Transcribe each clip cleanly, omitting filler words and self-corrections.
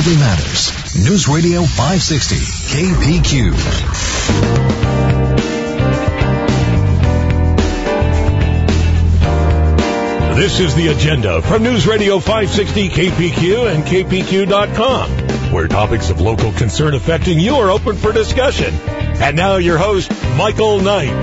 absolutely matters. News Radio 560, KPQ. This is The Agenda from News Radio 560 KPQ and KPQ.com, where topics of local concern affecting you are open for discussion. And now your host, Michael Knight.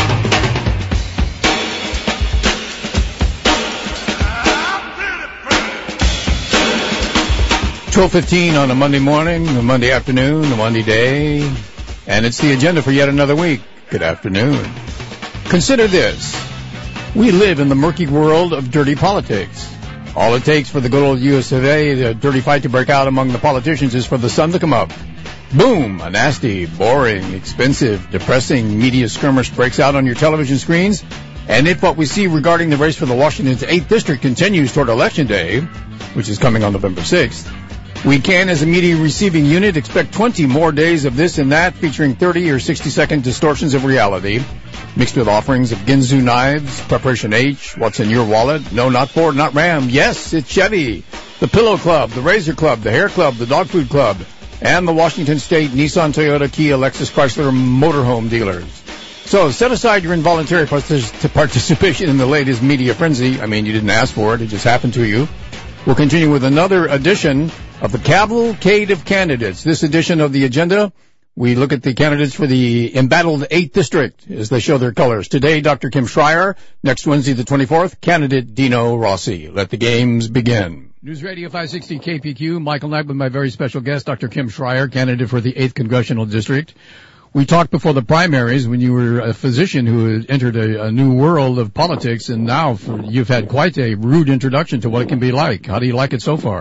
12:15 on a Monday morning, a Monday afternoon, a Monday day, and it's The Agenda for yet another week. Good afternoon. Consider this. We live in the murky world of dirty politics. All it takes for the good old US today, the dirty fight to break out among the politicians, is for the sun to come up. Boom! A nasty, boring, expensive, depressing media skirmish breaks out on your television screens. And if what we see regarding the race for the Washington's 8th District continues toward Election Day, which is coming on November 6th, we can, as a media receiving unit, expect 20 more days of this and that, featuring 30 or 60-second distortions of reality, mixed with offerings of Ginsu knives, Preparation H, what's in your wallet, no, not Ford, not Ram, yes, it's Chevy, the Pillow Club, the Razor Club, the Hair Club, the Dog Food Club, and the Washington State Nissan, Toyota, Kia, Lexus, Chrysler motorhome dealers. So set aside your involuntary participation in the latest media frenzy. I mean, you didn't ask for it, it just happened to you. We'll continue with another edition of the Cavalcade of Candidates. This edition of The Agenda, we look at the candidates for the embattled 8th District as they show their colors. Today, Dr. Kim Schreier. Next Wednesday, the 24th, candidate Dino Rossi. Let the games begin. News Radio 560 KPQ, Michael Knight with my very special guest, Dr. Kim Schreier, candidate for the 8th Congressional District. We talked before the primaries when you were a physician who had entered a new world of politics, and now you've had quite a rude introduction to what it can be like. How do you like it so far?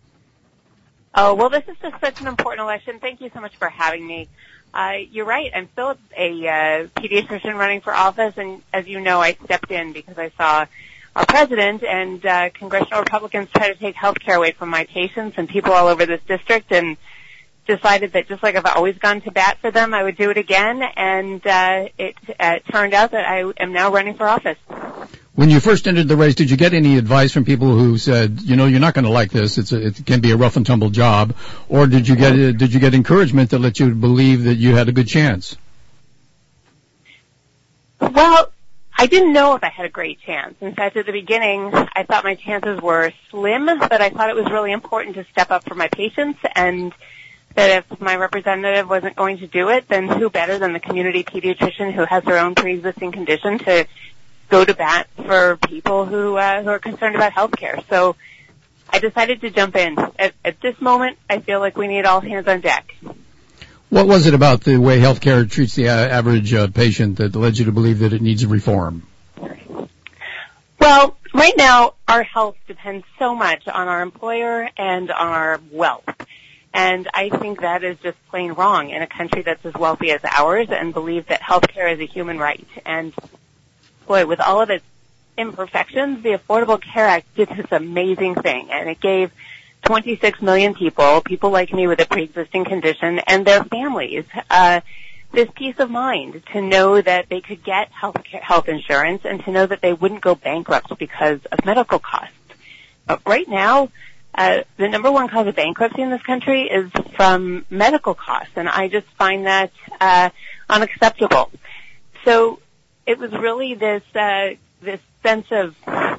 Oh, well, this is just such an important election. Thank you so much for having me. You're right. I'm still a pediatrician running for office, and as you know, I stepped in because I saw our president and congressional Republicans try to take health care away from my patients and people all over this district, and decided that just like I've always gone to bat for them, I would do it again, and it turned out that I am now running for office. When you first entered the race, did you get any advice from people who said, you know, you're not going to like this, it can be a rough and tumble job, or did you get encouragement that let you believe that you had a good chance? Well, I didn't know if I had a great chance. In fact, at the beginning, I thought my chances were slim, but I thought it was really important to step up for my patients, and that if my representative wasn't going to do it, then who better than the community pediatrician who has their own pre-existing condition to go to bat for people who are concerned about health care. So I decided to jump in. At this moment, I feel like we need all hands on deck. What was it about the way health care treats the average patient that led you to believe that it needs a reform? Well, right now, our health depends so much on our employer and on our wealth. And I think that is just plain wrong in a country that's as wealthy as ours and believe that health care is a human right. And boy, with all of its imperfections, the Affordable Care Act did this amazing thing, and it gave 26 million people like me with a pre-existing condition, and their families, this peace of mind to know that they could get health insurance and to know that they wouldn't go bankrupt because of medical costs. But right now, the number one cause of bankruptcy in this country is from medical costs, and I just find that unacceptable. So it was really this sense of,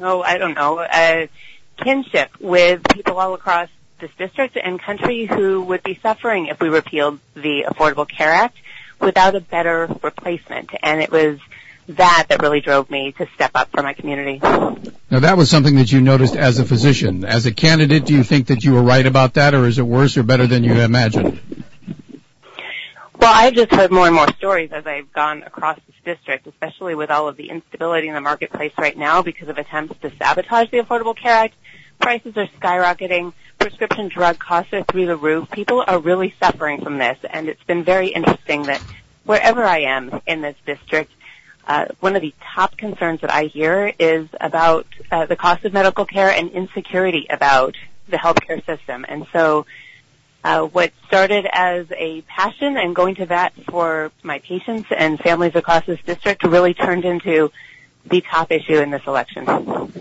kinship with people all across this district and country who would be suffering if we repealed the Affordable Care Act without a better replacement. And it was that really drove me to step up for my community. Now, that was something that you noticed as a physician. As a candidate, do you think that you were right about that, or is it worse or better than you imagined? Well, I've just heard more and more stories as I've gone across this district, especially with all of the instability in the marketplace right now because of attempts to sabotage the Affordable Care Act. Prices are skyrocketing. Prescription drug costs are through the roof. People are really suffering from this, and it's been very interesting that wherever I am in this district, one of the top concerns that I hear is about the cost of medical care and insecurity about the healthcare system. And so what started as a passion and going to bat for my patients and families across this district really turned into the top issue in this election.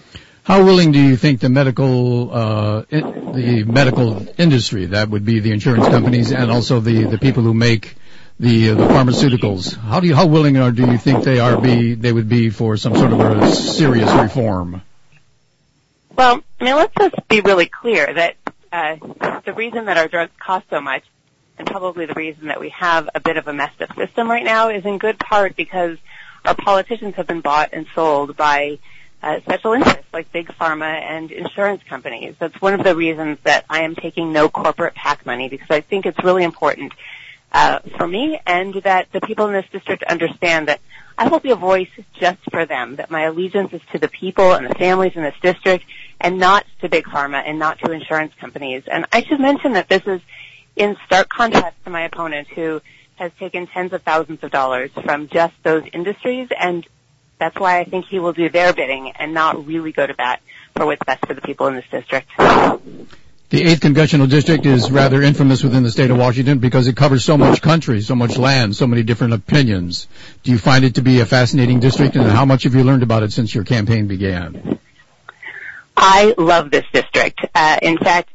How willing do you think the medical industry, that would be the insurance companies and also the people who make the pharmaceuticals, how willing do you think they would be for some sort of a serious reform? Well, I mean, let's just be really clear that the reason that our drugs cost so much, and probably the reason that we have a bit of a messed up system right now, is in good part because our politicians have been bought and sold by special interests like big pharma and insurance companies. That's one of the reasons that I am taking no corporate PAC money, because I think it's really important for me and that the people in this district understand that I will be a voice just for them, that my allegiance is to the people and the families in this district and not to big pharma and not to insurance companies. And I should mention that this is in stark contrast to my opponent, who has taken tens of thousands of dollars from just those industries, and that's why I think he will do their bidding and not really go to bat for what's best for the people in this district. The 8th Congressional District is rather infamous within the state of Washington because it covers so much country, so much land, so many different opinions. Do you find it to be a fascinating district, and how much have you learned about it since your campaign began? I love this district. In fact,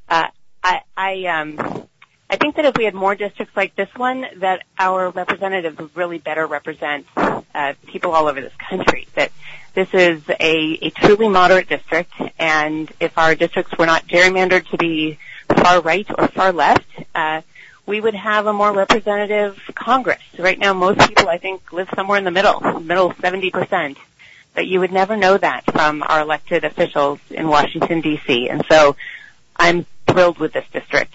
I think that if we had more districts like this one, that our representatives would really better represent people all over this country. That this is a truly moderate district, and if our districts were not gerrymandered to be far right or far left, we would have a more representative Congress. Right now, most people, I think, live somewhere in the middle 70%. But you would never know that from our elected officials in Washington, D.C. And so I'm thrilled with this district.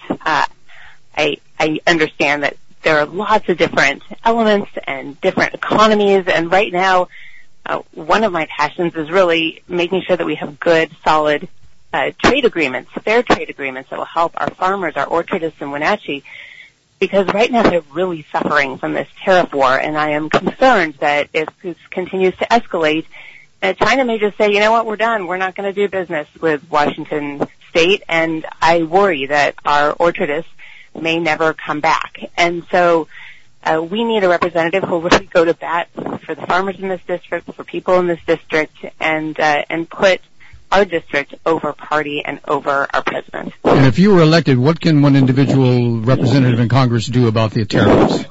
I understand that there are lots of different elements and different economies, and right now one of my passions is really making sure that we have good, solid trade agreements, fair trade agreements that will help our farmers, our orchardists in Wenatchee, because right now they're really suffering from this tariff war, and I am concerned that if this continues to escalate, China may just say, you know what, we're done. We're not going to do business with Washington State, and I worry that our orchardists may never come back. And so we need a representative who will really go to bat for the farmers in this district, for people in this district, and put our district over party and over our president. And if you were elected, what can one individual representative in Congress do about the tariffs?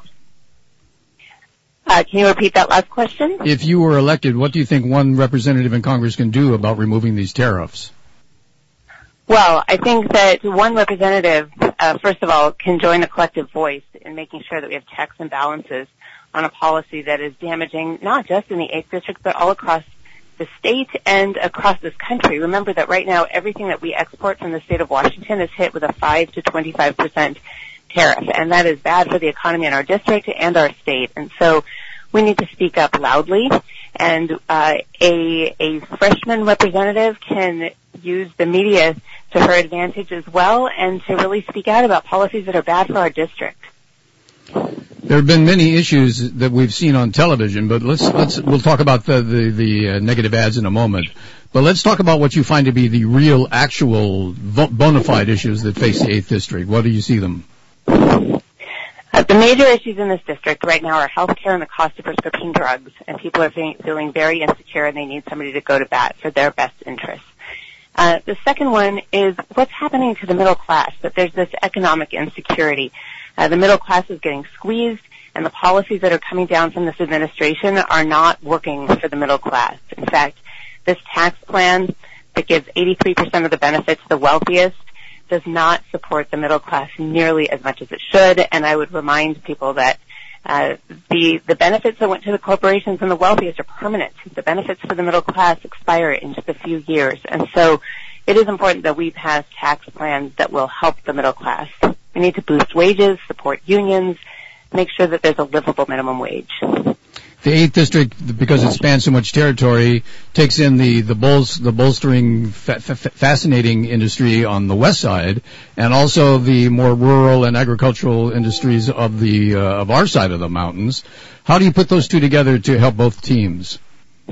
Can you repeat that last question? If you were elected, what do you think one representative in Congress can do about removing these tariffs? Well, I think that one representative, first of all, can join a collective voice in making sure that we have checks and balances on a policy that is damaging not just in the 8th District, but all across the state and across this country. Remember that right now everything that we export from the state of Washington is hit with a 5 to 25% tariff, and that is bad for the economy in our district and our state. And so we need to speak up loudly, and a freshman representative can use the media to her advantage as well, and to really speak out about policies that are bad for our district. There have been many issues that we've seen on television, but we'll talk about the negative ads in a moment. But let's talk about what you find to be the real, actual, bona fide issues that face the 8th District. What do you see them? The major issues in this district right now are health care and the cost of prescription drugs, and people are feeling very insecure, and they need somebody to go to bat for their best interests. The second one is what's happening to the middle class, that there's this economic insecurity. The middle class is getting squeezed, and the policies that are coming down from this administration are not working for the middle class. In fact, this tax plan that gives 83% of the benefits to the wealthiest does not support the middle class nearly as much as it should, and I would remind people that the benefits that went to the corporations and the wealthiest are permanent. The benefits for the middle class expire in just a few years, and so it is important that we pass tax plans that will help the middle class. We need to boost wages, support unions, make sure that there's a livable minimum wage. The 8th District, because it spans so much territory, takes in the bolstering, fascinating industry on the west side, and also the more rural and agricultural industries of our side of the mountains. How do you put those two together to help both teams?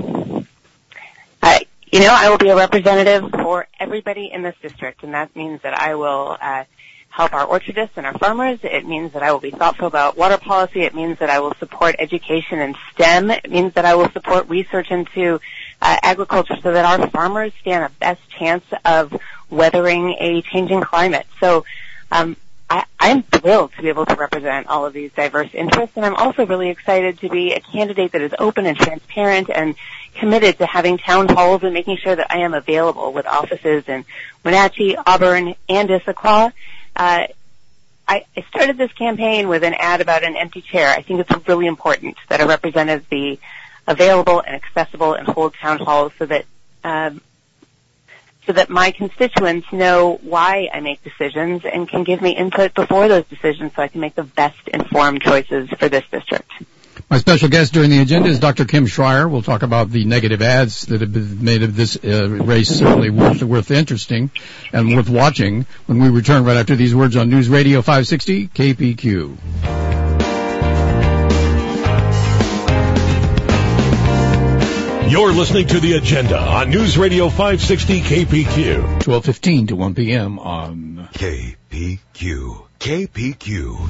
I will be a representative for everybody in this district, and that means that I will help our orchardists and our farmers. It means that I will be thoughtful about water policy. It means that I will support education in STEM. It means that I will support research into agriculture so that our farmers stand the best chance of weathering a changing climate. So I'm thrilled to be able to represent all of these diverse interests, and I'm also really excited to be a candidate that is open and transparent and committed to having town halls and making sure that I am available with offices in Wenatchee, Auburn, and Issaquah. I started this campaign with an ad about an empty chair. I think it's really important that a representative be available and accessible and hold town halls so that my constituents know why I make decisions and can give me input before those decisions so I can make the best informed choices for this district. My special guest during the agenda is Dr. Kim Schreier. We'll talk about the negative ads that have been made of this race, certainly worth interesting and worth watching when we return right after these words on News Radio 560 KPQ. You're listening to The Agenda on News Radio 560 KPQ. 12:15 to 1 p.m. on KPQ. KPQ.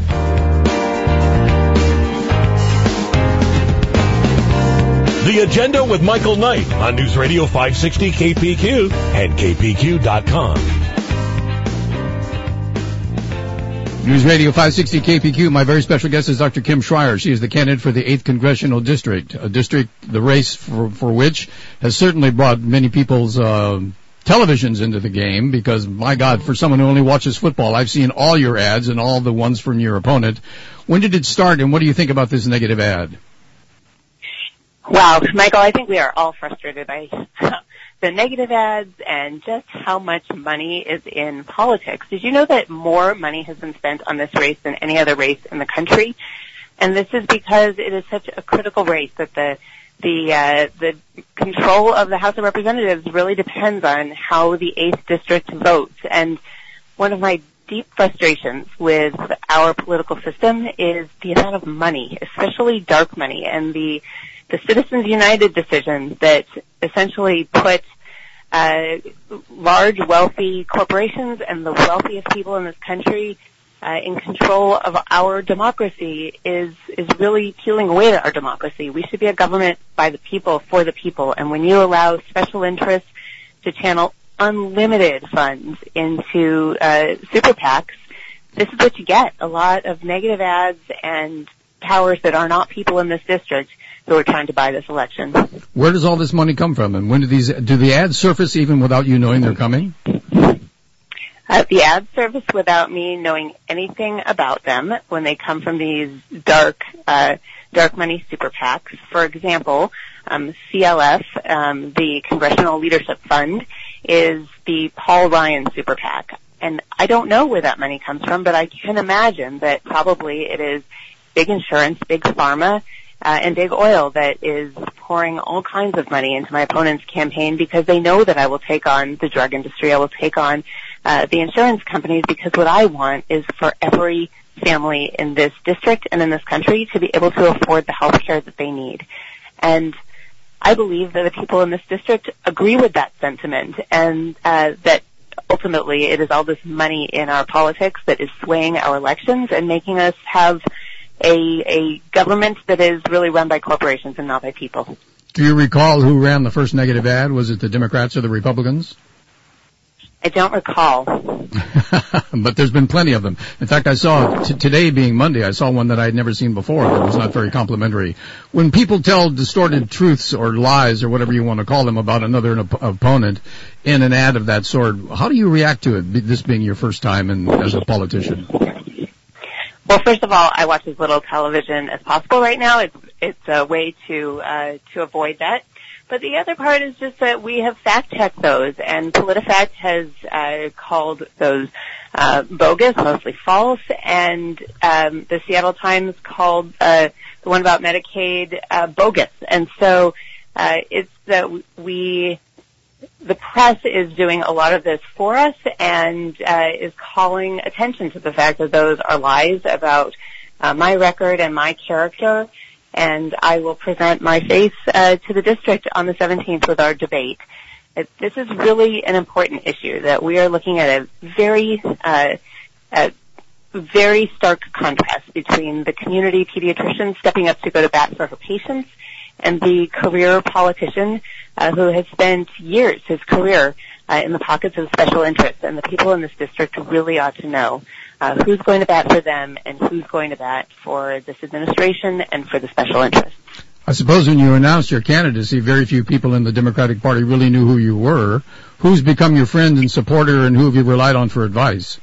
The Agenda with Michael Knight on News Radio 560 KPQ and KPQ.com. News Radio 560 KPQ. My very special guest is Dr. Kim Schreier. She is the candidate for the 8th Congressional District, a district, the race for which has certainly brought many people's televisions into the game because, my God, for someone who only watches football, I've seen all your ads and all the ones from your opponent. When did it start, and what do you think about this negative ad? Wow, Michael, I think we are all frustrated by the negative ads and just how much money is in politics. Did you know that more money has been spent on this race than any other race in the country? And this is because it is such a critical race that the control of the House of Representatives really depends on how the 8th District votes. And one of my deep frustrations with our political system is the amount of money, especially dark money, and the Citizens United decision that essentially put large, wealthy corporations and the wealthiest people in this country in control of our democracy is really peeling away at our democracy. We should be a government by the people, for the people. And when you allow special interests to channel unlimited funds into super PACs, this is what you get. A lot of negative ads and powers that are not people in this district who are trying to buy this election. Where does all this money come from, and when do the ads surface even without you knowing they're coming? The ads surface without me knowing anything about them when they come from these dark money super PACs. For example, CLF, the Congressional Leadership Fund, is the Paul Ryan super PAC. And I don't know where that money comes from, but I can imagine that probably it is big insurance, big pharma, and big oil that is pouring all kinds of money into my opponent's campaign because they know that I will take on the drug industry, I will take on the insurance companies, because what I want is for every family in this district and in this country to be able to afford the health care that they need. And I believe that the people in this district agree with that sentiment, and that ultimately it is all this money in our politics that is swaying our elections and making us have a government that is really run by corporations and not by people. Do you recall who ran the first negative ad? Was it the Democrats or the Republicans? I don't recall. But there's been plenty of them. In fact, I saw, today being Monday, I saw one that I had never seen before that was not very complimentary. When people tell distorted truths or lies or whatever you want to call them about another opponent in an ad of that sort, how do you react to it, this being your first time as a politician? Well, first of all, I watch as little television as possible right now. It's a way to avoid that. But the other part is just that we have fact-checked those, and PolitiFact has called those bogus, mostly false, and the Seattle Times called the one about Medicaid bogus. And so it's that the press is doing a lot of this for us and is calling attention to the fact that those are lies about my record and my character. And I will present my face to the district on the 17th with our debate. This is really an important issue, that we are looking at a very stark contrast between the community pediatrician stepping up to go to bat for her patients and the career politician who has spent years, his career, in the pockets of special interests. And the people in this district really ought to know who's going to bat for them and who's going to bat for this administration and for the special interests. I suppose when you announced your candidacy, very few people in the Democratic Party really knew who you were. Who's become your friend and supporter, and who have you relied on for advice?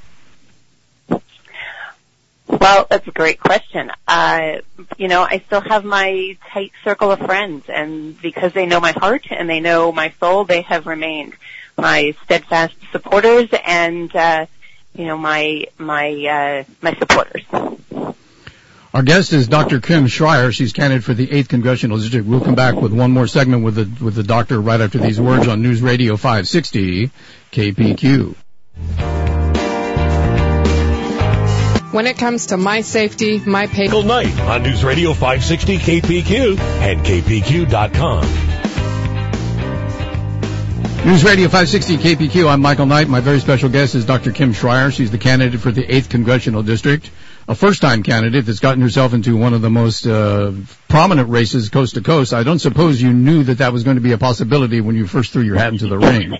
Well, that's a great question. I still have my tight circle of friends, and because they know my heart and they know my soul, they have remained my steadfast supporters and, my supporters. Our guest is Dr. Kim Schreier. She's candidate for the 8th Congressional District. We'll come back with one more segment with the doctor right after these words on News Radio 560 KPQ. When it comes to my safety, my pay... Michael Knight on News Radio 560 KPQ and KPQ.com. News Radio 560 KPQ. I'm Michael Knight. My very special guest is Dr. Kim Schreier. She's the candidate for the 8th Congressional District, a first-time candidate that's gotten herself into one of the most prominent races coast to coast. I don't suppose you knew that was going to be a possibility when you first threw your hat into the ring.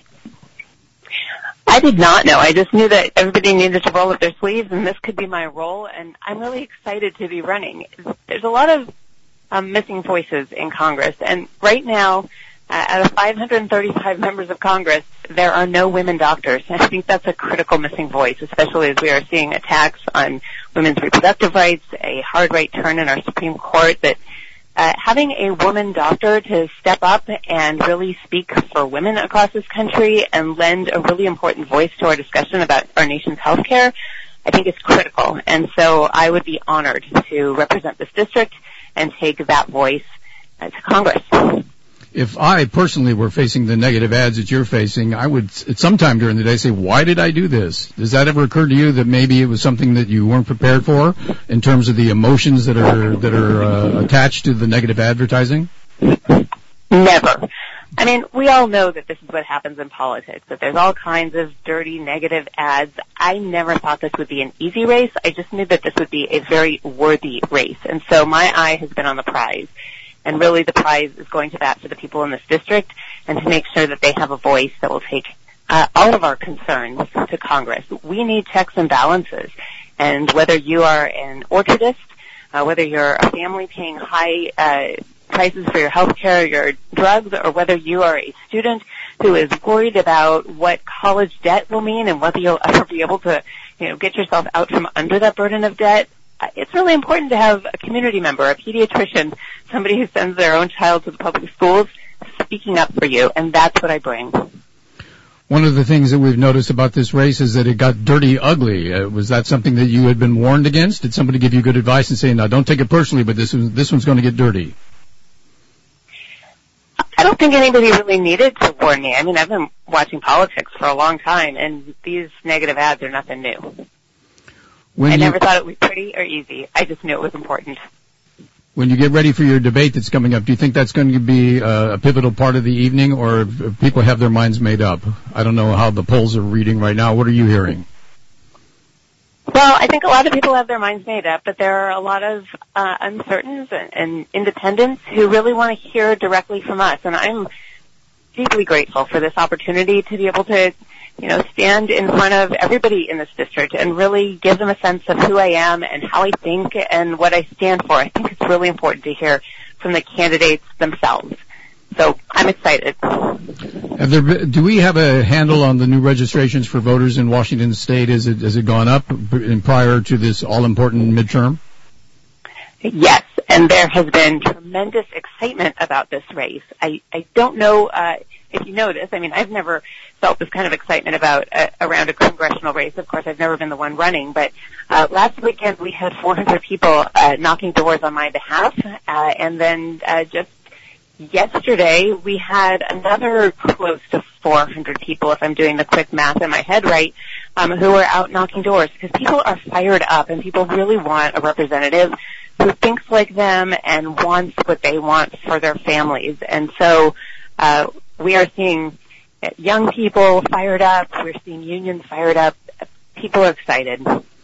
I did not know. I just knew that everybody needed to roll up their sleeves, and this could be my role, and I'm really excited to be running. There's a lot of missing voices in Congress, and right now, out of 535 members of Congress, there are no women doctors. And I think that's a critical missing voice, especially as we are seeing attacks on women's reproductive rights, a hard right turn in our Supreme Court, that having a woman doctor to step up and really speak for women across this country and lend a really important voice to our discussion about our nation's health care, I think is critical. And so I would be honored to represent this district and take that voice to Congress. If I personally were facing the negative ads that you're facing, I would at some time during the day say, why did I do this? Does that ever occur to you that maybe it was something that you weren't prepared for in terms of the emotions that are attached to the negative advertising? Never. I mean, we all know that this is what happens in politics, that there's all kinds of dirty, negative ads. I never thought this would be an easy race. I just knew that this would be a very worthy race. And so my eye has been on the prize. And really the prize is going to bat for the people in this district and to make sure that they have a voice that will take all of our concerns to Congress. We need checks and balances. And whether you are an orchardist, whether you're a family paying high prices for your health care, your drugs, or whether you are a student who is worried about what college debt will mean and whether you'll ever be able to, get yourself out from under that burden of debt, it's really important to have a community member, a pediatrician, somebody who sends their own child to the public schools speaking up for you, and that's what I bring. One of the things that we've noticed about this race is that it got dirty ugly. Was that something that you had been warned against? Did somebody give you good advice and say, now don't take it personally, but this one's going to get dirty? I don't think anybody really needed to warn me. I mean, I've been watching politics for a long time, and these negative ads are nothing new. I never thought it was pretty or easy. I just knew it was important. When you get ready for your debate that's coming up, do you think that's going to be a pivotal part of the evening, or people have their minds made up? I don't know how the polls are reading right now. What are you hearing? Well, I think a lot of people have their minds made up, but there are a lot of uncertains and independents who really want to hear directly from us. And I'm deeply grateful for this opportunity to be able to stand in front of everybody in this district and really give them a sense of who I am and how I think and what I stand for. I think it's really important to hear from the candidates themselves. So I'm excited. Do we have a handle on the new registrations for voters in Washington State? Has it gone up prior to this all-important midterm? Yes, and there has been tremendous excitement about this race. I don't know if you noticed. I mean, I've never felt this kind of excitement about around a congressional race. Of course, I've never been the one running, but last weekend we had 400 people knocking doors on my behalf, and then just yesterday we had another close to 400 people, if I'm doing the quick math in my head right, who are out knocking doors because people are fired up and people really want a representative who thinks like them and wants what they want for their families. And so we are seeing young people fired up. We're seeing unions fired up. People are excited.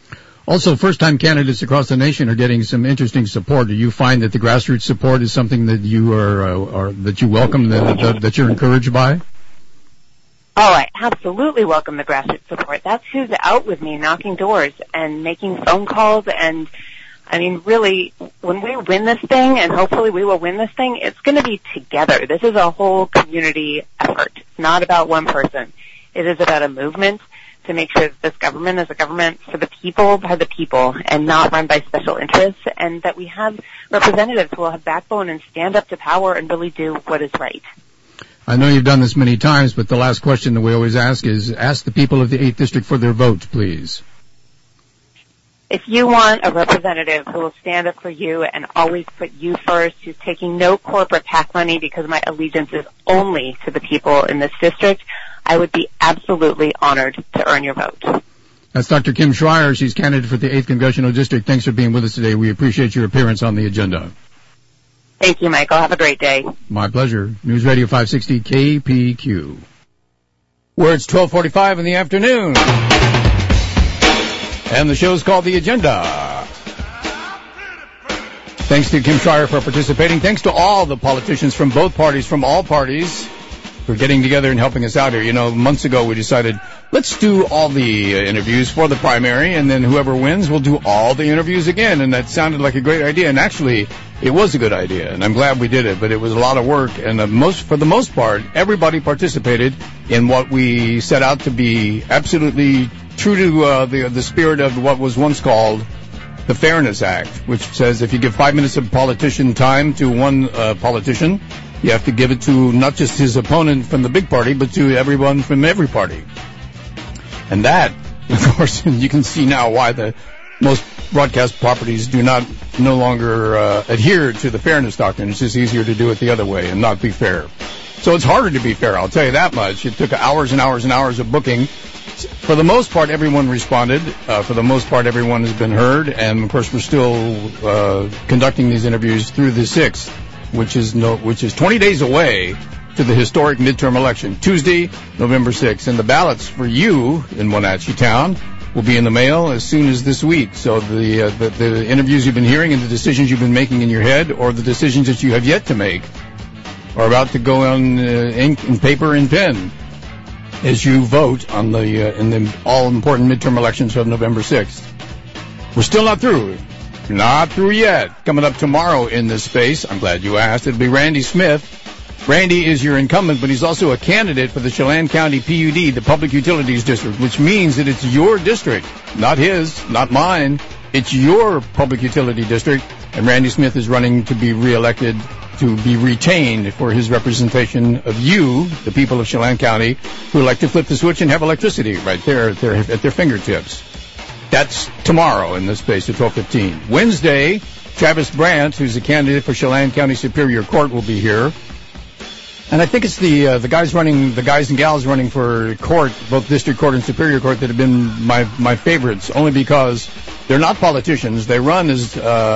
Also, first-time candidates across the nation are getting some interesting support. Do you find that the grassroots support is something that you are that you welcome, that you're encouraged by? Oh, I absolutely welcome the grassroots support. That's who's out with me, knocking doors and making phone calls. And, I mean, really, when we win this thing, and hopefully we will win this thing, it's going to be together. This is a whole community effort. It's not about one person. It is about a movement to make sure that this government is a government for the people, by the people, and not run by special interests, and that we have representatives who will have backbone and stand up to power and really do what is right. I know you've done this many times, but the last question that we always ask is, ask the people of the 8th District for their vote, please. If you want a representative who will stand up for you and always put you first, who's taking no corporate PAC money because my allegiance is only to the people in this district, I would be absolutely honored to earn your vote. That's Dr. Kim Schreier. She's candidate for the 8th Congressional District. Thanks for being with us today. We appreciate your appearance on the agenda. Thank you, Michael. Have a great day. My pleasure. News Radio 560 KPQ. Where it's 12:45 in the afternoon. And the show's called The Agenda. Thanks to Kim Schreier for participating. Thanks to all the politicians from both parties, from all parties, for getting together and helping us out here. You know, months ago we decided, let's do all the interviews for the primary, and then whoever wins will do all the interviews again. And that sounded like a great idea. And actually, it was a good idea, and I'm glad we did it. But it was a lot of work, and for the most part, everybody participated in what we set out to be absolutely true to the spirit of what was once called the Fairness Act, which says if you give 5 minutes of politician time to one politician, you have to give it to not just his opponent from the big party, but to everyone from every party. And that, of course, you can see now why the most broadcast properties do no longer adhere to the fairness doctrine. It's just easier to do it the other way and not be fair. So it's harder to be fair, I'll tell you that much. It took hours and hours and hours of booking. For the most part, everyone responded. For the most part, everyone has been heard. And, of course, we're still conducting these interviews through the 6th, which is 20 days away to the historic midterm election, Tuesday, November 6th. And the ballots for you in Wenatchee Town will be in the mail as soon as this week. So the interviews you've been hearing and the decisions you've been making in your head, or the decisions that you have yet to make, are about to go on ink and paper and pen as you vote on in the all-important midterm elections of November 6th. We're still not through. Not through yet. Coming up tomorrow in this space, I'm glad you asked, it'll be Randy Smith. Randy is your incumbent, but he's also a candidate for the Chelan County PUD, the Public Utilities District, which means that it's your district, not his, not mine. It's your public utility district, and Randy Smith is running to be reelected, to be retained for his representation of you, the people of Chelan County, who like to flip the switch and have electricity right there at their fingertips. That's tomorrow in this space at 12:15. Wednesday, Travis Brandt, who's a candidate for Chelan County Superior Court, will be here. And I think it's the guys and gals running for court, both district court and superior court, that have been my favorites, only because they're not politicians. They run as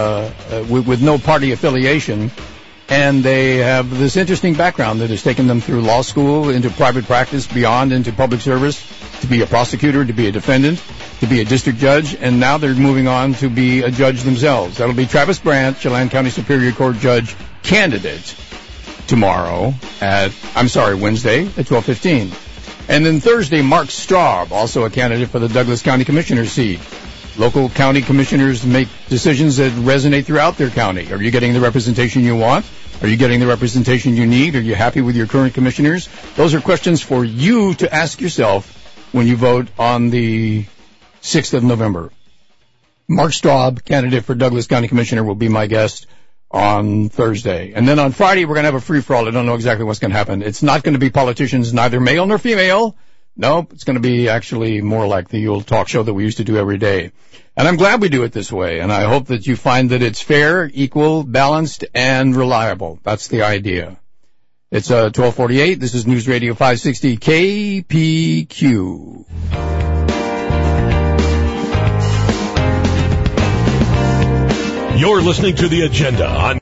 with no party affiliation, and they have this interesting background that has taken them through law school, into private practice, beyond into public service, to be a prosecutor, to be a defendant, to be a district judge, and now they're moving on to be a judge themselves. That'll be Travis Brandt, Chelan County Superior Court judge candidate, Wednesday at 12:15. And then Thursday, Mark Straub, also a candidate for the Douglas County Commissioner seat. Local county commissioners make decisions that resonate throughout their county. Are you getting the representation you want? Are you getting the representation you need? Are you happy with your current commissioners? Those are questions for you to ask yourself when you vote on the 6th of November. Mark Straub, candidate for Douglas County Commissioner, will be my guest on Thursday. And then on Friday, we're going to have a free-for-all. I don't know exactly what's going to happen. It's not going to be politicians, neither male nor female. Nope, it's going to be actually more like the old talk show that we used to do every day. And I'm glad we do it this way, and I hope that you find that it's fair, equal, balanced, and reliable. That's the idea. It's 12:48. This is News Radio 560 KPQ. You're listening to The Agenda on